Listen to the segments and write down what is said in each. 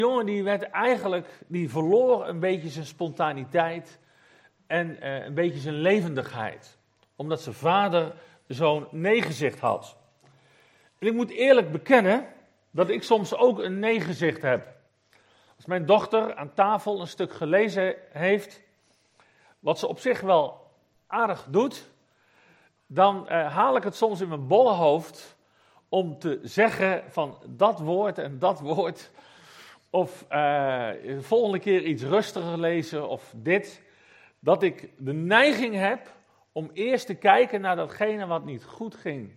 jongen die verloor een beetje zijn spontaniteit en een beetje zijn levendigheid. Omdat zijn vader zo'n nee-gezicht had. En ik moet eerlijk bekennen dat ik soms ook een nee-gezicht heb. Als mijn dochter aan tafel een stuk gelezen heeft, wat ze op zich wel aardig doet, dan haal ik het soms in mijn bolle hoofd om te zeggen van dat woord en dat woord. Of de volgende keer iets rustiger lezen of dit. Dat ik de neiging heb om eerst te kijken naar datgene wat niet goed ging.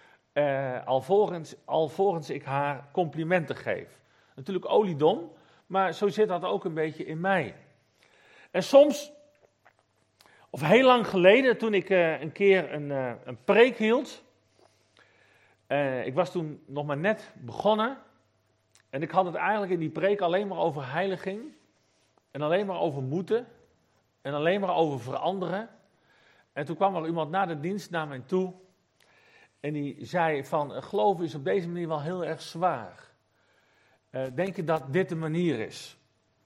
Alvorens ik haar complimenten geef. Natuurlijk oliedom, maar zo zit dat ook een beetje in mij. En soms, of heel lang geleden, toen ik een keer een preek hield. Ik was toen nog maar net begonnen. En ik had het eigenlijk in die preek alleen maar over heiliging. En alleen maar over moeten. En alleen maar over veranderen. En toen kwam er iemand na de dienst naar mij toe. En die zei van, geloven is op deze manier wel heel erg zwaar. Denk je dat dit de manier is?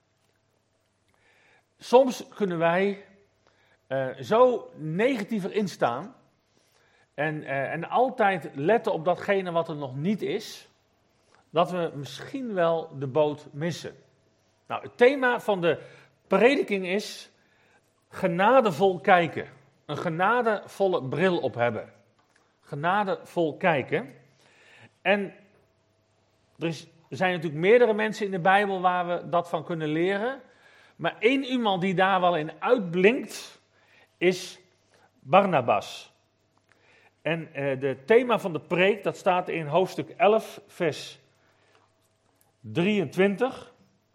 Soms kunnen wij zo negatiever instaan. En altijd letten op datgene wat er nog niet is. Dat we misschien wel de boot missen. Nou, het thema van de prediking is genadevol kijken. Een genadevolle bril op hebben. Genadevol kijken. En er zijn natuurlijk meerdere mensen in de Bijbel waar we dat van kunnen leren. Maar één iemand die daar wel in uitblinkt is Barnabas. En het thema van de preek, dat staat in hoofdstuk 11, vers 23.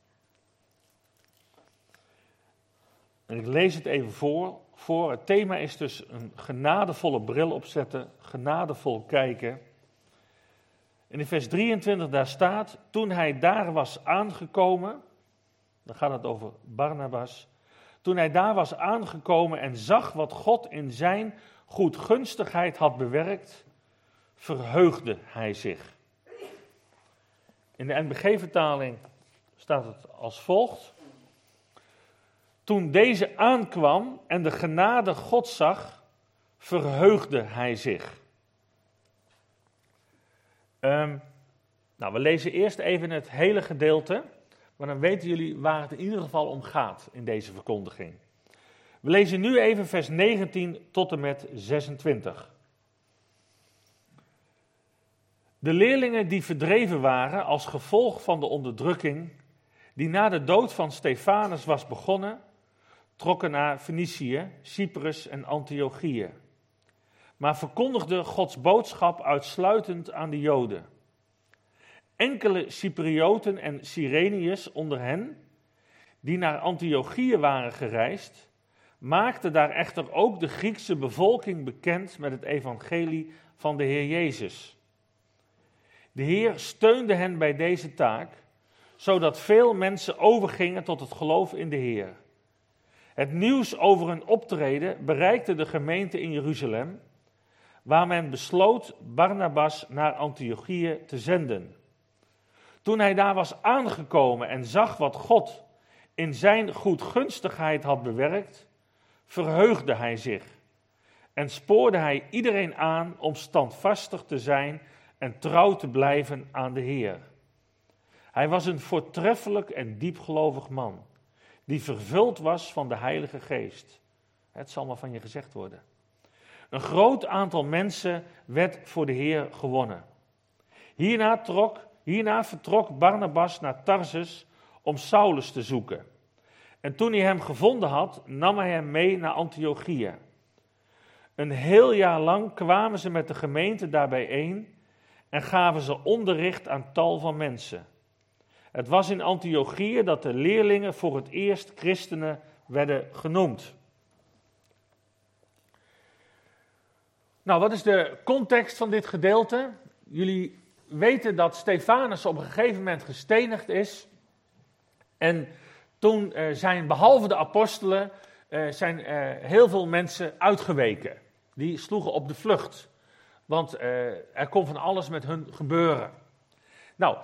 En ik lees het even voor. Het thema is dus een genadevolle bril opzetten, genadevol kijken. En in vers 23 daar staat, toen hij daar was aangekomen, dan gaat het over Barnabas. Toen hij daar was aangekomen en zag wat God in zijn goedgunstigheid had bewerkt, verheugde hij zich. In de NBG-vertaling staat het als volgt. Toen deze aankwam en de genade God zag, verheugde hij zich. We lezen eerst even het hele gedeelte, maar dan weten jullie waar het in ieder geval om gaat in deze verkondiging. We lezen nu even vers 19 tot en met 26. De leerlingen die verdreven waren als gevolg van de onderdrukking, die na de dood van Stefanus was begonnen, trokken naar Fenicië, Cyprus en Antiochië, maar verkondigden Gods boodschap uitsluitend aan de Joden. Enkele Cyprioten en Cyreniërs onder hen, die naar Antiochië waren gereisd, maakten daar echter ook de Griekse bevolking bekend met het evangelie van de Heer Jezus. De Heer steunde hen bij deze taak, zodat veel mensen overgingen tot het geloof in de Heer. Het nieuws over hun optreden bereikte de gemeente in Jeruzalem, waar men besloot Barnabas naar Antiochië te zenden. Toen hij daar was aangekomen en zag wat God in zijn goedgunstigheid had bewerkt, verheugde hij zich en spoorde hij iedereen aan om standvastig te zijn en trouw te blijven aan de Heer. Hij was een voortreffelijk en diepgelovig man, die vervuld was van de Heilige Geest. Het zal maar van je gezegd worden. Een groot aantal mensen werd voor de Heer gewonnen. Hierna vertrok Barnabas naar Tarsus om Saulus te zoeken. En toen hij hem gevonden had, nam hij hem mee naar Antiochië. Een heel jaar lang kwamen ze met de gemeente daar bijeen en gaven ze onderricht aan tal van mensen. Het was in Antiochië dat de leerlingen voor het eerst christenen werden genoemd. Nou, wat is de context van dit gedeelte? Jullie weten dat Stefanus op een gegeven moment gestenigd is. En toen zijn, behalve de apostelen, heel veel mensen uitgeweken. Die sloegen op de vlucht. Want er kon van alles met hun gebeuren. Nou,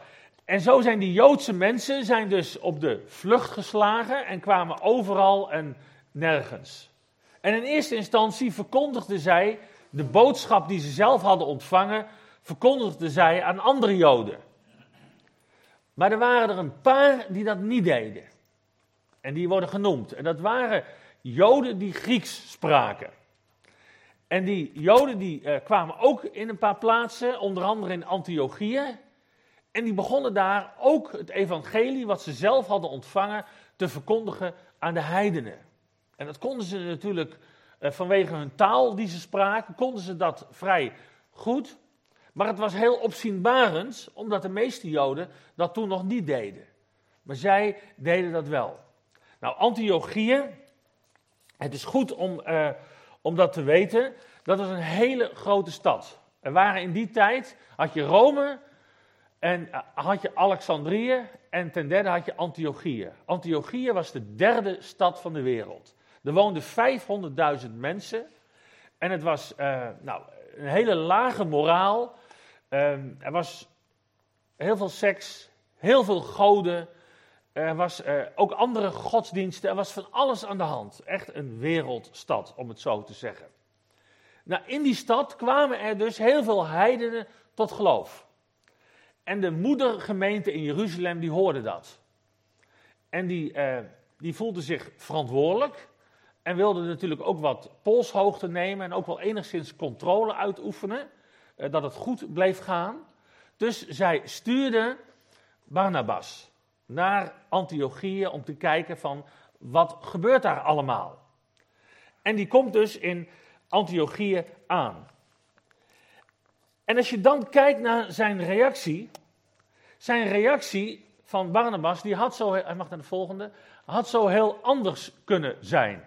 En zo zijn die Joodse mensen dus op de vlucht geslagen en kwamen overal en nergens. En in eerste instantie verkondigden zij de boodschap die ze zelf hadden ontvangen, verkondigden zij aan andere Joden. Maar er waren er een paar die dat niet deden. En die worden genoemd. En dat waren Joden die Grieks spraken. En die Joden die kwamen ook in een paar plaatsen, onder andere in Antiochië. En die begonnen daar ook het evangelie, wat ze zelf hadden ontvangen, te verkondigen aan de heidenen. En dat konden ze natuurlijk vanwege hun taal die ze spraken, konden ze dat vrij goed. Maar het was heel opzienbarend, omdat de meeste Joden dat toen nog niet deden. Maar zij deden dat wel. Nou, Antiochië, het is goed om dat te weten, dat was een hele grote stad. Er waren in die tijd, had je Rome en had je Alexandrië en ten derde had je Antiochië. Antiochië was de derde stad van de wereld. Er woonden 500.000 mensen en het was een hele lage moraal. Er was heel veel seks, heel veel goden, er was ook andere godsdiensten, er was van alles aan de hand. Echt een wereldstad, om het zo te zeggen. Nou, in die stad kwamen er dus heel veel heidenen tot geloof. En de moedergemeente in Jeruzalem, die hoorde dat. En die voelde zich verantwoordelijk en wilde natuurlijk ook wat polshoogte nemen en ook wel enigszins controle uitoefenen, dat het goed bleef gaan. Dus zij stuurde Barnabas naar Antiochië om te kijken van wat gebeurt daar allemaal. En die komt dus in Antiochië aan. En als je dan kijkt naar zijn reactie van Barnabas, die had zo, hij mag naar de volgende, had zo heel anders kunnen zijn.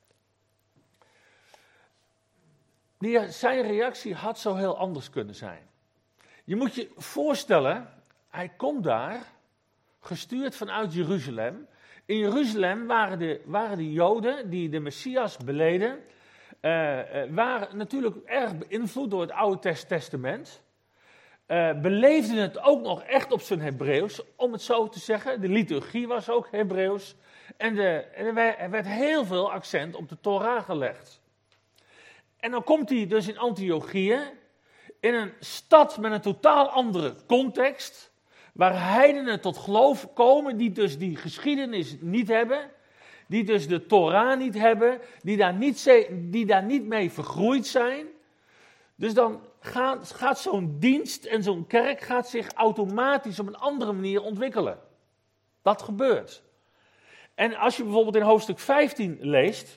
Zijn reactie had zo heel anders kunnen zijn. Je moet je voorstellen, hij komt daar, gestuurd vanuit Jeruzalem. In Jeruzalem waren de Joden die de Messias beleden, waren natuurlijk erg beïnvloed door het Oude Testament. Beleefden het ook nog echt op zijn Hebreeuws, om het zo te zeggen. De liturgie was ook Hebreeuws. En er werd heel veel accent op de Torah gelegd. En dan komt hij dus in Antiochië, in een stad met een totaal andere context, waar heidenen tot geloof komen, die dus die geschiedenis niet hebben, die dus de Torah niet hebben, die daar niet mee vergroeid zijn. Dus dan gaat zo'n dienst en zo'n kerk gaat zich automatisch op een andere manier ontwikkelen. Dat gebeurt. En als je bijvoorbeeld in hoofdstuk 15 leest,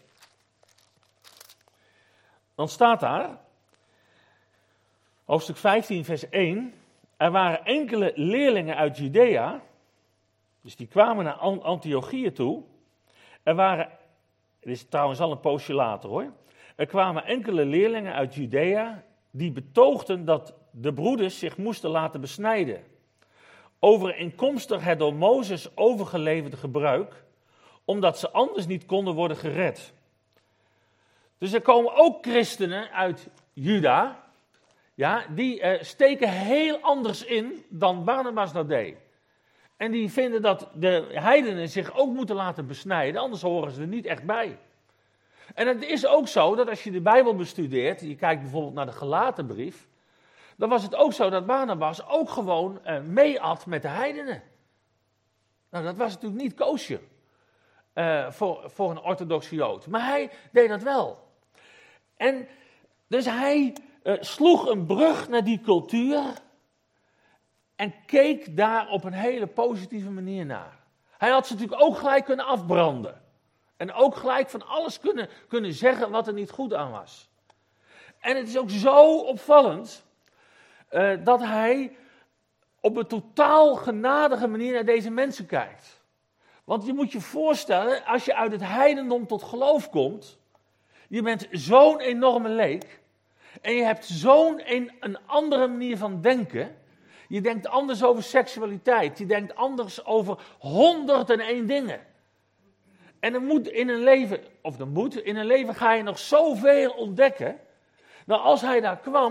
dan staat daar, hoofdstuk 15 vers 1, er waren enkele leerlingen uit Judea, dus die kwamen naar Antiochië toe. Het is trouwens al een poosje later hoor. Er kwamen enkele leerlingen uit Judea die betoogden dat de broeders zich moesten laten besnijden. Overeenkomstig het door Mozes overgeleverde gebruik, omdat ze anders niet konden worden gered. Dus er komen ook christenen uit Juda, ja, die steken heel anders in dan Barnabas dat deed. En die vinden dat de heidenen zich ook moeten laten besnijden, anders horen ze er niet echt bij. En het is ook zo dat als je de Bijbel bestudeert, je kijkt bijvoorbeeld naar de Galatenbrief, dan was het ook zo dat Barnabas ook gewoon meeat met de heidenen. Nou, dat was natuurlijk niet koosje voor een orthodoxe Jood, maar hij deed dat wel. En dus hij sloeg een brug naar die cultuur en keek daar op een hele positieve manier naar. Hij had ze natuurlijk ook gelijk kunnen afbranden. En ook gelijk van alles kunnen zeggen wat er niet goed aan was. En het is ook zo opvallend dat hij op een totaal genadige manier naar deze mensen kijkt. Want je moet je voorstellen, als je uit het heidendom tot geloof komt, je bent zo'n enorme leek en je hebt zo'n een andere manier van denken. Je denkt anders over seksualiteit, je denkt anders over 101 dingen. En in een leven ga je nog zoveel ontdekken. Nou, als hij daar kwam,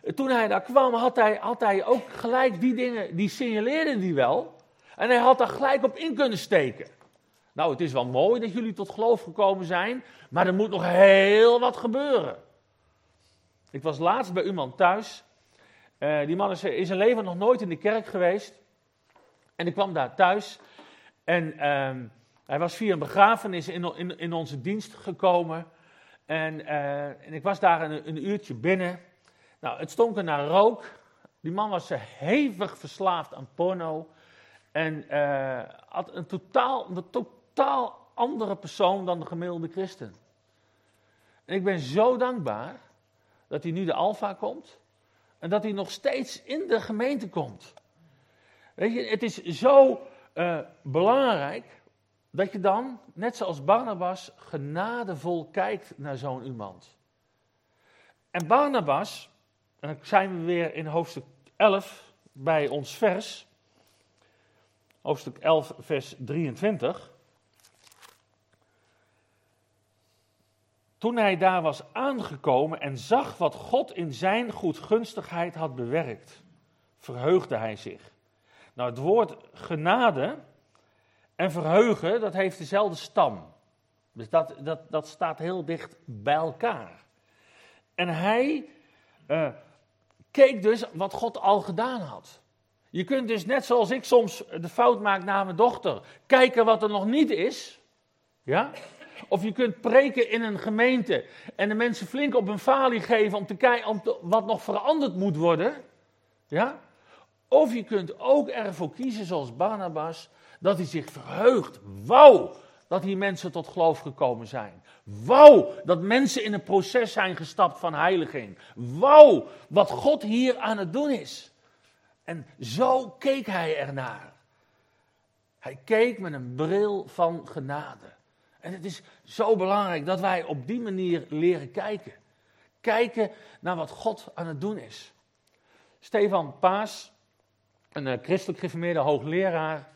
toen hij daar kwam, had hij ook gelijk die dingen, die signaleerde hij wel. En hij had daar gelijk op in kunnen steken. Nou, het is wel mooi dat jullie tot geloof gekomen zijn, maar er moet nog heel wat gebeuren. Ik was laatst bij iemand thuis. Die man is in zijn leven nog nooit in de kerk geweest. En ik kwam daar thuis. En hij was via een begrafenis in onze dienst gekomen. En ik was daar een uurtje binnen. Nou, het stonk er naar rook. Die man was hevig verslaafd aan porno. En had een totaal andere persoon dan de gemiddelde christen. En ik ben zo dankbaar dat hij nu de Alpha komt. En dat hij nog steeds in de gemeente komt. Weet je, het is zo belangrijk dat je dan, net zoals Barnabas, genadevol kijkt naar zo'n iemand. En Barnabas, en dan zijn we weer in hoofdstuk 11 bij ons vers. Hoofdstuk 11, vers 23. Toen hij daar was aangekomen en zag wat God in zijn goedgunstigheid had bewerkt, verheugde hij zich. Nou, het woord genade en verheugen, dat heeft dezelfde stam. Dus dat staat heel dicht bij elkaar. En hij keek dus wat God al gedaan had. Je kunt dus net zoals ik soms de fout maak naar mijn dochter, kijken wat er nog niet is. Ja? Of je kunt preken in een gemeente en de mensen flink op een falie geven om te kijken wat nog veranderd moet worden. Ja? Of je kunt ook ervoor kiezen, zoals Barnabas, dat hij zich verheugt. Wauw, dat hier mensen tot geloof gekomen zijn. Wauw, dat mensen in een proces zijn gestapt van heiliging. Wauw, wat God hier aan het doen is. En zo keek hij ernaar. Hij keek met een bril van genade. En het is zo belangrijk dat wij op die manier leren kijken. Kijken naar wat God aan het doen is. Stefan Paas, een christelijk gereformeerde hoogleraar,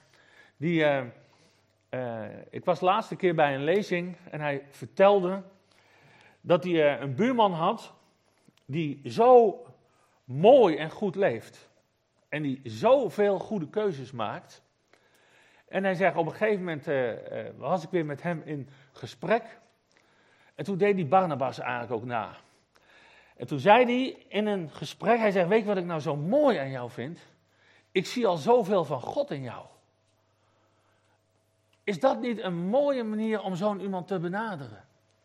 ik was de laatste keer bij een lezing en hij vertelde dat hij een buurman had die zo mooi en goed leeft. En die zoveel goede keuzes maakt. En hij zegt, op een gegeven moment was ik weer met hem in gesprek. En toen deed die Barnabas eigenlijk ook na. En toen zei hij in een gesprek, hij zegt, weet je wat ik nou zo mooi aan jou vind? Ik zie al zoveel van God in jou. Is dat niet een mooie manier om zo'n iemand te benaderen?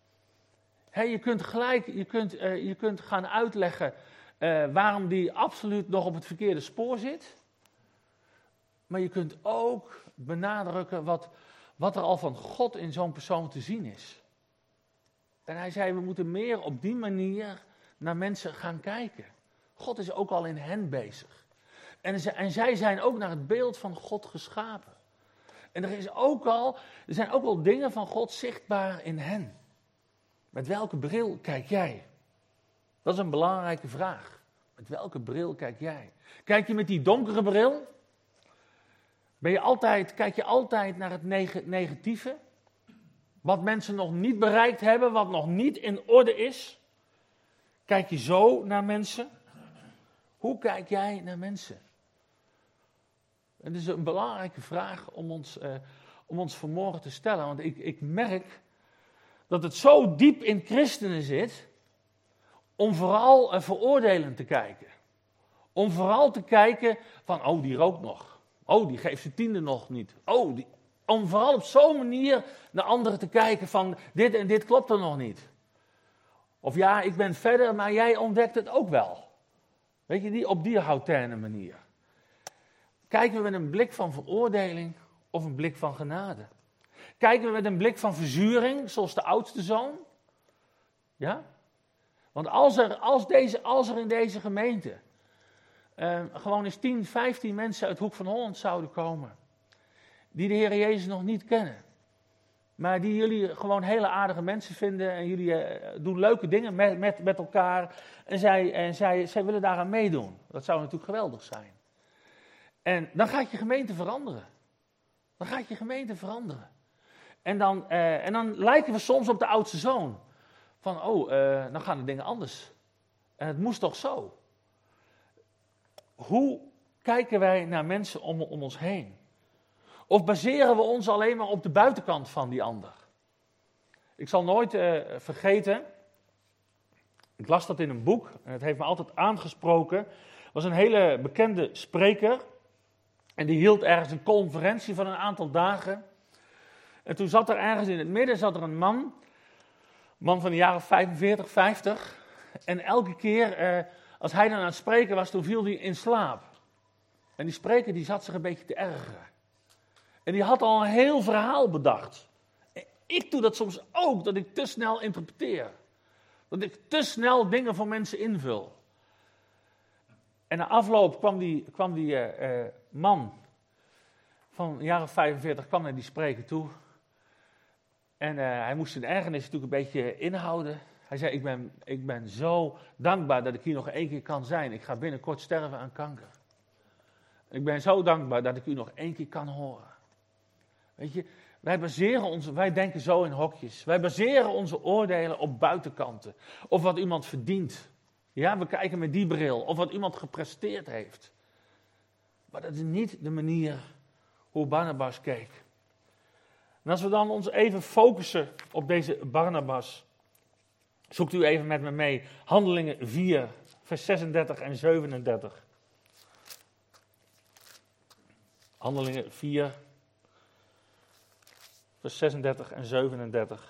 Je kunt gaan uitleggen waarom die absoluut nog op het verkeerde spoor zit. Maar je kunt ook benadrukken wat er al van God in zo'n persoon te zien is. En hij zei, we moeten meer op die manier naar mensen gaan kijken. God is ook al in hen bezig. En zij zijn ook naar het beeld van God geschapen. En er zijn ook al dingen van God zichtbaar in hen. Met welke bril kijk jij? Dat is een belangrijke vraag. Met welke bril kijk jij? Kijk je met die donkere bril? Kijk je altijd naar het negatieve? Wat mensen nog niet bereikt hebben, wat nog niet in orde is? Kijk je zo naar mensen? Hoe kijk jij naar mensen? Het is een belangrijke vraag om ons vanmorgen te stellen. Want ik merk dat het zo diep in christenen zit om vooral veroordelend te kijken. Om vooral te kijken van, oh, die rookt nog. Oh, die geeft zijn tiende nog niet. Om vooral op zo'n manier naar anderen te kijken van, dit en dit klopt er nog niet. Of ja, ik ben verder, maar jij ontdekt het ook wel. Weet je, op die hautaine manier. Kijken we met een blik van veroordeling of een blik van genade? Kijken we met een blik van verzuring, zoals de oudste zoon? Ja? Want als er in deze gemeente gewoon eens 10, 15 mensen uit Hoek van Holland zouden komen, die de Heer Jezus nog niet kennen, maar die jullie gewoon hele aardige mensen vinden en jullie doen leuke dingen met elkaar en zij willen daaraan meedoen. Dat zou natuurlijk geweldig zijn. En dan gaat je gemeente veranderen. En dan lijken we soms op de oudste zoon. Van, dan gaan de dingen anders. En het moest toch zo. Hoe kijken wij naar mensen om ons heen? Of baseren we ons alleen maar op de buitenkant van die ander? Ik zal nooit vergeten, ik las dat in een boek en het heeft me altijd aangesproken. Het was een hele bekende spreker en die hield ergens een conferentie van een aantal dagen. En toen zat er ergens in het midden een man van de jaren 45, 50. En elke keer als hij dan aan het spreken was, toen viel hij in slaap. En die spreker die zat zich een beetje te ergeren. En die had al een heel verhaal bedacht. En ik doe dat soms ook, dat ik te snel interpreteer. Dat ik te snel dingen voor mensen invul. En na afloop kwam die man van de jaren 45 kwam naar die spreker toe. En hij moest zijn ergernis natuurlijk een beetje inhouden. Hij zei, ik ben zo dankbaar dat ik hier nog 1 keer kan zijn. Ik ga binnenkort sterven aan kanker. Ik ben zo dankbaar dat ik u nog 1 keer kan horen. Weet je, wij denken zo in hokjes. Wij baseren onze oordelen op buitenkanten. Of wat iemand verdient. Ja, we kijken met die bril. Of wat iemand gepresteerd heeft. Maar dat is niet de manier hoe Barnabas keek. En als we dan ons even focussen op deze Barnabas. Zoekt u even met me mee. Handelingen 4, vers 36 en 37. Handelingen 4, vers 36 en 37.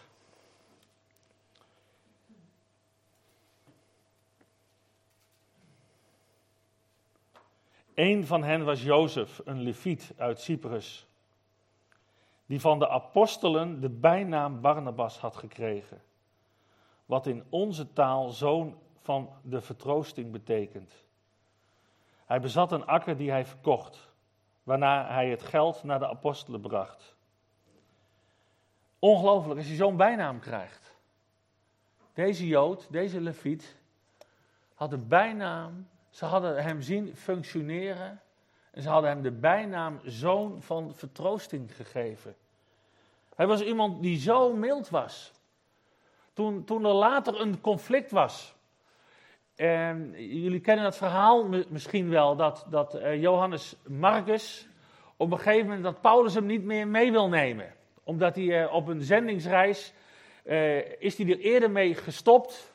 Eén van hen was Jozef, een Leviet uit Cyprus, die van de apostelen de bijnaam Barnabas had gekregen, wat in onze taal zoon van de vertroosting betekent. Hij bezat een akker die hij verkocht, waarna hij het geld naar de apostelen bracht. Ongelooflijk als je zo'n bijnaam krijgt. Deze Jood, deze Leviet, had een bijnaam. Ze hadden hem zien functioneren en ze hadden hem de bijnaam zoon van vertroosting gegeven. Hij was iemand die zo mild was. Toen er later een conflict was. En jullie kennen het verhaal misschien wel, dat Johannes Marcus op een gegeven moment dat Paulus hem niet meer mee wil nemen. Omdat hij op een zendingsreis, is hij er eerder mee gestopt.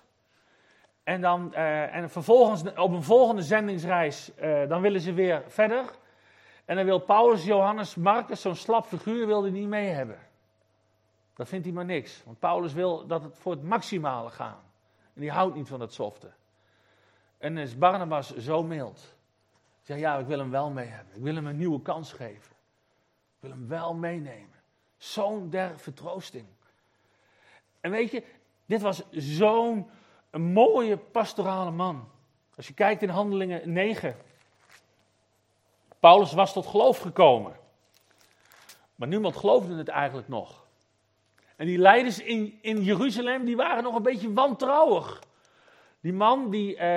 En vervolgens op een volgende zendingsreis, dan willen ze weer verder. En dan wil Paulus, Johannes Marcus, zo'n slap figuur, wil hij niet mee hebben. Dat vindt hij maar niks. Want Paulus wil dat het voor het maximale gaat. En die houdt niet van het softe. En dan is Barnabas zo mild. Hij zegt, ja, ik wil hem wel mee hebben. Ik wil hem een nieuwe kans geven. Ik wil hem wel meenemen. Zoon der vertroosting. En weet je, dit was zo'n mooie pastorale man. Als je kijkt in Handelingen 9. Paulus was tot geloof gekomen. Maar niemand geloofde het eigenlijk nog. En die leiders in Jeruzalem, die waren nog een beetje wantrouwig. Die man,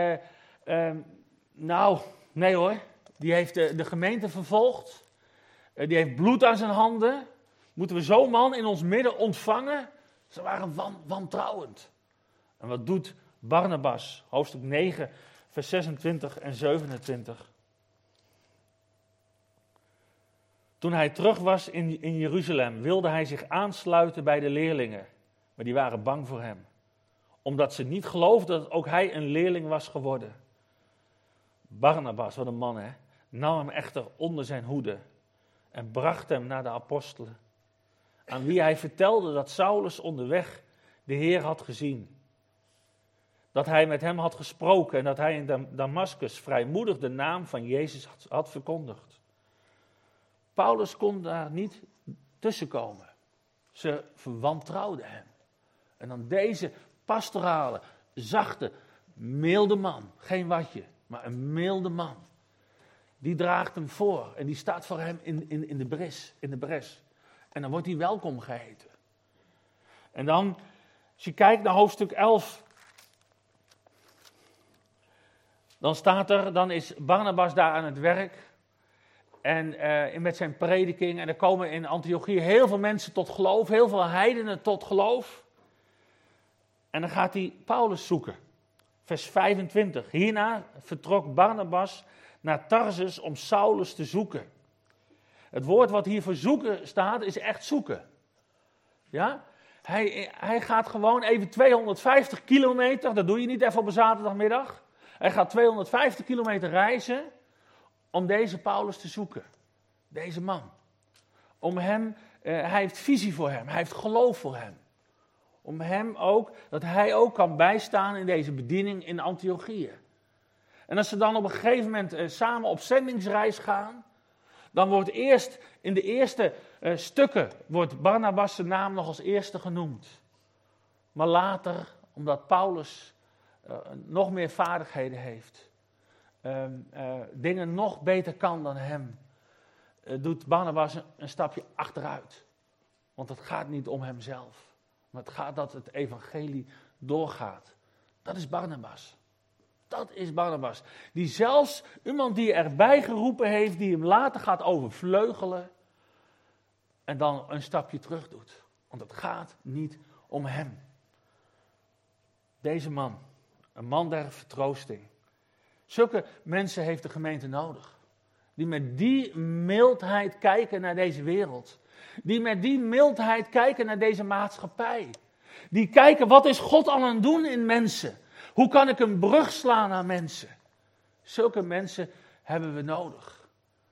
nee hoor, die heeft de gemeente vervolgd. Die heeft bloed aan zijn handen. Moeten we zo'n man in ons midden ontvangen? Ze waren wantrouwend. En wat doet Barnabas? Hoofdstuk 9, vers 26 en 27. Toen hij terug was in Jeruzalem, wilde hij zich aansluiten bij de leerlingen. Maar die waren bang voor hem. Omdat ze niet geloofden dat ook hij een leerling was geworden. Barnabas, wat een man hè, nam hem echter onder zijn hoede. En bracht hem naar de apostelen. Aan wie hij vertelde dat Saulus onderweg de Heer had gezien. Dat hij met hem had gesproken en dat hij in Damaskus vrijmoedig de naam van Jezus had verkondigd. Paulus kon daar niet tussenkomen. Ze wantrouwden hem. En dan deze pastorale, zachte, milde man. Geen watje, maar een milde man. Die draagt hem voor en die staat voor hem in de bres. En dan wordt hij welkom geheten. En dan, als je kijkt naar hoofdstuk 11... Dan is Barnabas daar aan het werk. En met zijn prediking. En er komen in Antiochië heel veel mensen tot geloof. Heel veel heidenen tot geloof. En dan gaat hij Paulus zoeken. Vers 25. Hierna vertrok Barnabas naar Tarsus om Saulus te zoeken. Het woord wat hier voor zoeken staat, is echt zoeken. Ja? Hij gaat gewoon even 250 kilometer, dat doe je niet even op een zaterdagmiddag. Hij gaat 250 kilometer reizen om deze Paulus te zoeken. Deze man. Om hem, hij heeft visie voor hem, hij heeft geloof voor hem. Om hem ook, dat hij ook kan bijstaan in deze bediening in Antiochië. En als ze dan op een gegeven moment samen op zendingsreis gaan, dan wordt eerst in de eerste stukken wordt Barnabas' naam nog als eerste genoemd. Maar later, omdat Paulus nog meer vaardigheden heeft, dingen nog beter kan dan hem, doet Barnabas een stapje achteruit. Want het gaat niet om hemzelf. Maar het gaat dat het evangelie doorgaat. Dat is Barnabas. Dat is Barnabas. Die zelfs iemand die erbij geroepen heeft, die hem later gaat overvleugelen. En dan een stapje terug doet. Want het gaat niet om hem. Deze man. Een man der vertroosting. Zulke mensen heeft de gemeente nodig. Die met die mildheid kijken naar deze wereld. Die met die mildheid kijken naar deze maatschappij. Die kijken, wat is God aan het doen in mensen? Hoe kan ik een brug slaan naar mensen? Zulke mensen hebben we nodig.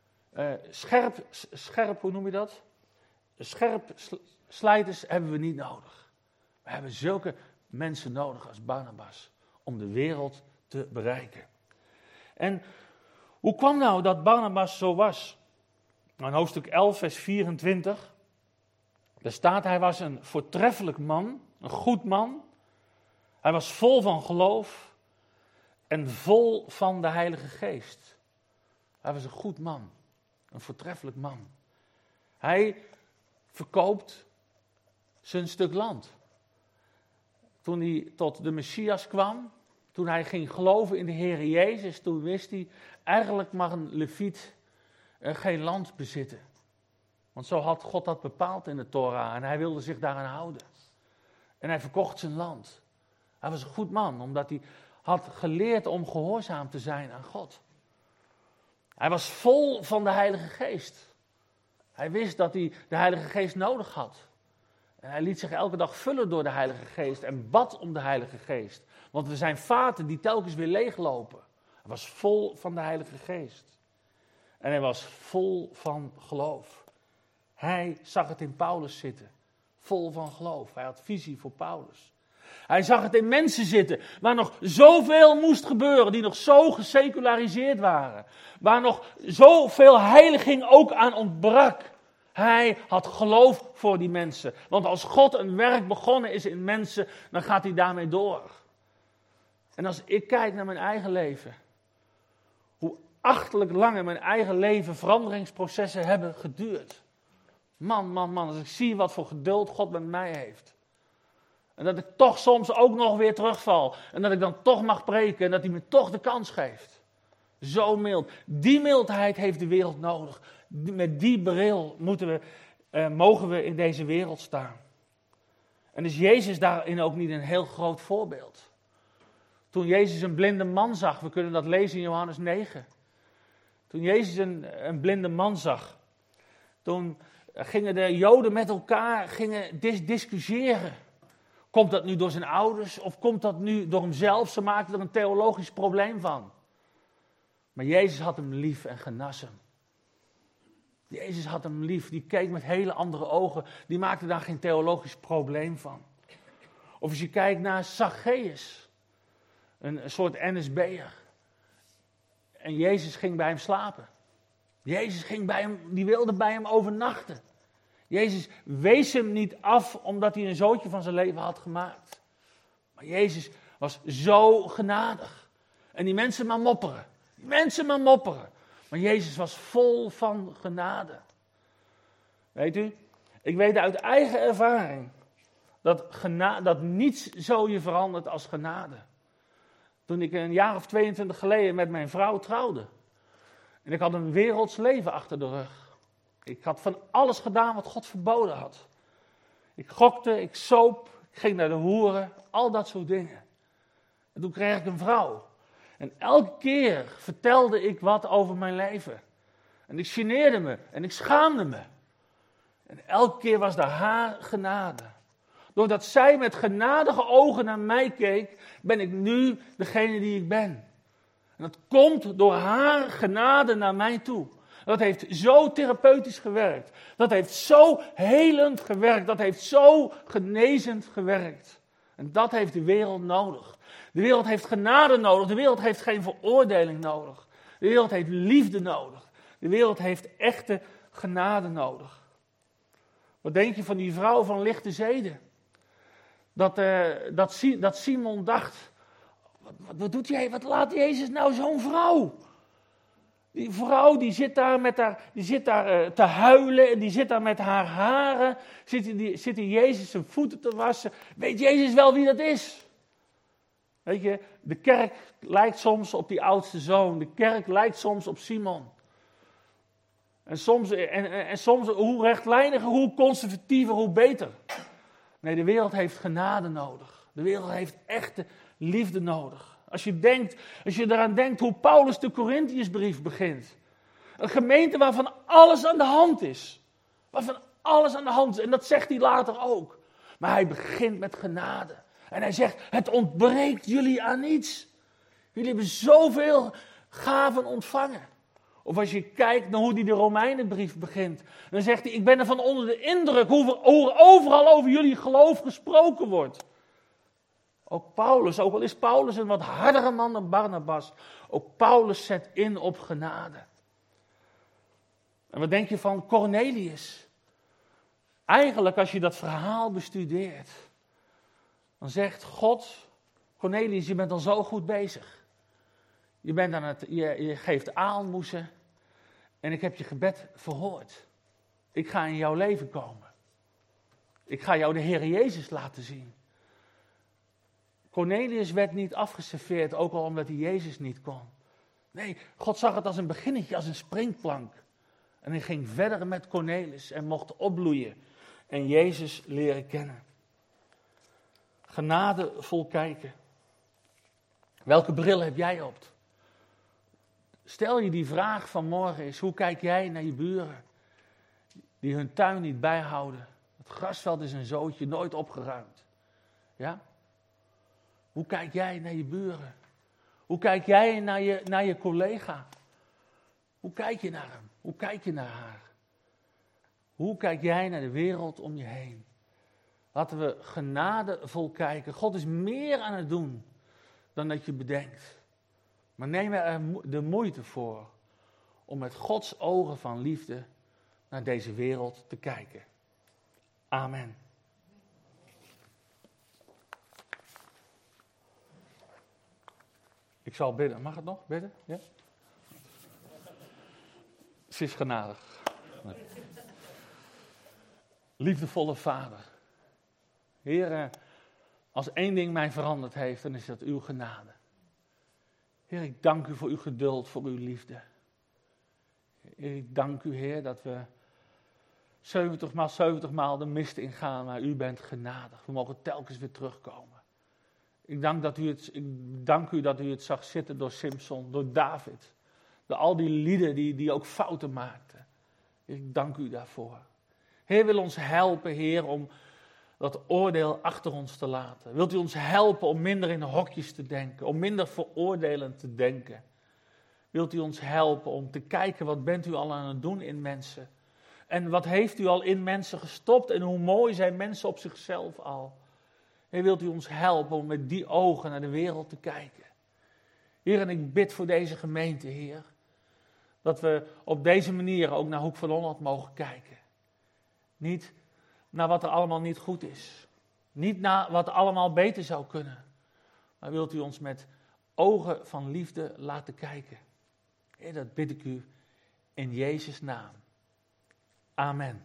Scherp, hoe noem je dat? Scherp slijters hebben we niet nodig. We hebben zulke mensen nodig als Barnabas. Om de wereld te bereiken. En hoe kwam nou dat Barnabas zo was? In hoofdstuk 11, vers 24. Daar staat, hij was een voortreffelijk man, een goed man. Hij was vol van geloof en vol van de Heilige Geest. Hij was een goed man, een voortreffelijk man. Hij verkoopt zijn stuk land. Toen hij tot de Messias kwam, toen hij ging geloven in de Heer Jezus, toen wist hij, eigenlijk mag een leviet geen land bezitten. Want zo had God dat bepaald in de Torah en hij wilde zich daaraan houden. En hij verkocht zijn land. Hij was een goed man, omdat hij had geleerd om gehoorzaam te zijn aan God. Hij was vol van de Heilige Geest. Hij wist dat hij de Heilige Geest nodig had. En hij liet zich elke dag vullen door de Heilige Geest en bad om de Heilige Geest. Want we zijn vaten die telkens weer leeglopen. Hij was vol van de Heilige Geest. En hij was vol van geloof. Hij zag het in Paulus zitten. Vol van geloof. Hij had visie voor Paulus. Hij zag het in mensen zitten waar nog zoveel moest gebeuren. Die nog zo geseculariseerd waren. Waar nog zoveel heiliging ook aan ontbrak. Hij had geloof voor die mensen. Want als God een werk begonnen is in mensen, dan gaat hij daarmee door. En als ik kijk naar mijn eigen leven, hoe achterlijk lang in mijn eigen leven veranderingsprocessen hebben geduurd. Man, als ik zie wat voor geduld God met mij heeft. En dat ik toch soms ook nog weer terugval. En dat ik dan toch mag preken en dat hij me toch de kans geeft. Zo mild. Die mildheid heeft de wereld nodig. Met die bril mogen we in deze wereld staan. En is Jezus daarin ook niet een heel groot voorbeeld? Toen Jezus een blinde man zag, we kunnen dat lezen in Johannes 9. Toen Jezus een blinde man zag, toen gingen de Joden met elkaar discussiëren. Komt dat nu door zijn ouders of komt dat nu door hemzelf? Ze maakten er een theologisch probleem van. Maar Jezus had hem lief en genas hem. Jezus had hem lief, die keek met hele andere ogen. Die maakte daar geen theologisch probleem van. Of als je kijkt naar Zacchaeus, een soort NSB'er. En Jezus ging bij hem slapen. Jezus ging bij hem, die wilde bij hem overnachten. Jezus wees hem niet af omdat hij een zootje van zijn leven had gemaakt. Maar Jezus was zo genadig. En die mensen maar mopperen. Maar Jezus was vol van genade. Weet u, ik weet uit eigen ervaring dat niets zo je verandert als genade. Toen ik een jaar of 22 geleden met mijn vrouw trouwde. En ik had een werelds leven achter de rug. Ik had van alles gedaan wat God verboden had. Ik gokte, ik soop, ik ging naar de hoeren, al dat soort dingen. En toen kreeg ik een vrouw. En elke keer vertelde ik wat over mijn leven. En ik geneerde me en ik schaamde me. En elke keer was daar haar genade. Doordat zij met genadige ogen naar mij keek, ben ik nu degene die ik ben. En dat komt door haar genade naar mij toe. Dat heeft zo therapeutisch gewerkt. Dat heeft zo helend gewerkt. Dat heeft zo genezend gewerkt. En dat heeft de wereld nodig. De wereld heeft genade nodig. De wereld heeft geen veroordeling nodig. De wereld heeft liefde nodig. De wereld heeft echte genade nodig. Wat denk je van die vrouw van lichte zeden? Dat Simon dacht, wat doet hij? Wat laat Jezus nou zo'n vrouw? Die vrouw die zit daar te huilen en die zit daar met haar haren. Zit in Jezus zijn voeten te wassen. Weet Jezus wel wie dat is? Weet je, de kerk lijkt soms op die oudste zoon. De kerk lijkt soms op Simon. En soms hoe rechtlijniger, hoe conservatiever, hoe beter. Nee, de wereld heeft genade nodig. De wereld heeft echte liefde nodig. Als je eraan denkt hoe Paulus de Korintiërsbrief begint. Een gemeente waarvan alles aan de hand is. Waarvan alles aan de hand is. En dat zegt hij later ook. Maar hij begint met genade. En hij zegt, het ontbreekt jullie aan niets. Jullie hebben zoveel gaven ontvangen. Of als je kijkt naar hoe hij de Romeinenbrief begint. Dan zegt hij, ik ben ervan onder de indruk hoe overal over jullie geloof gesproken wordt. Ook Paulus, ook al is Paulus een wat hardere man dan Barnabas. Ook Paulus zet in op genade. En wat denk je van Cornelius? Eigenlijk als je dat verhaal bestudeert. Dan zegt God, Cornelius, je bent al zo goed bezig. Je geeft aalmoezen. En ik heb je gebed verhoord. Ik ga in jouw leven komen. Ik ga jou de Heer Jezus laten zien. Cornelius werd niet afgeserveerd, ook al omdat hij Jezus niet kon. Nee, God zag het als een beginnetje, als een springplank. En hij ging verder met Cornelius en mocht opbloeien en Jezus leren kennen. Genadevol kijken. Welke bril heb jij op? Stel je die vraag vanmorgen eens, hoe kijk jij naar je buren die hun tuin niet bijhouden? Het grasveld is een zootje, nooit opgeruimd. Ja? Hoe kijk jij naar je buren? Hoe kijk jij naar je collega? Hoe kijk je naar hem? Hoe kijk je naar haar? Hoe kijk jij naar de wereld om je heen? Laten we genadevol kijken. God is meer aan het doen dan dat je bedenkt. Maar neem er de moeite voor om met Gods ogen van liefde naar deze wereld te kijken. Amen. Ik zal bidden. Mag het nog? Bidden? Ja? Ze is genadig. Nee. Liefdevolle Vader. Heer, als één ding mij veranderd heeft, dan is dat uw genade. Heer, ik dank u voor uw geduld, voor uw liefde. Heer, ik dank u, Heer, dat we 70 maal de mist ingaan, maar u bent genadig. We mogen telkens weer terugkomen. Ik dank u dat u het zag zitten door Simson, door David. Door al die lieden die ook fouten maakten. Heer, ik dank u daarvoor. Heer, wil ons helpen, Heer, om dat oordeel achter ons te laten. Wilt u ons helpen om minder in hokjes te denken, om minder veroordelend te denken. Wilt u ons helpen om te kijken, wat bent u al aan het doen in mensen? En wat heeft u al in mensen gestopt en hoe mooi zijn mensen op zichzelf al? Heer, wilt u ons helpen om met die ogen naar de wereld te kijken? Heer, en ik bid voor deze gemeente, Heer, dat we op deze manier ook naar Hoek van Holland mogen kijken. Niet naar wat er allemaal niet goed is. Niet naar wat er allemaal beter zou kunnen. Maar wilt u ons met ogen van liefde laten kijken. Heer, dat bid ik u in Jezus' naam. Amen.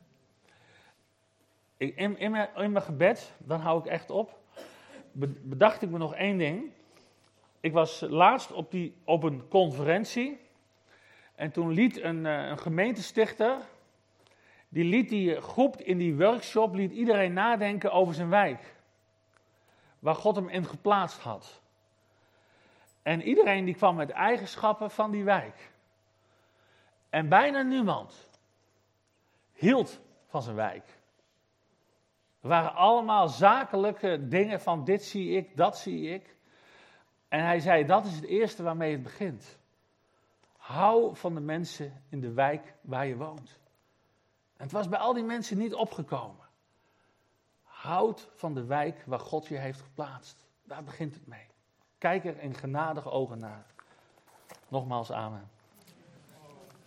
In mijn gebed, dan hou ik echt op, bedacht ik me nog één ding. Ik was laatst op een conferentie en toen liet een gemeentestichter, die groep in die workshop, liet iedereen nadenken over zijn wijk. Waar God hem in geplaatst had. En iedereen die kwam met eigenschappen van die wijk. En bijna niemand hield van zijn wijk. Er waren allemaal zakelijke dingen van dit zie ik, dat zie ik. En hij zei, dat is het eerste waarmee het begint. Hou van de mensen in de wijk waar je woont. En het was bij al die mensen niet opgekomen. Houd van de wijk waar God je heeft geplaatst. Daar begint het mee. Kijk er in genadige ogen naar. Nogmaals, amen.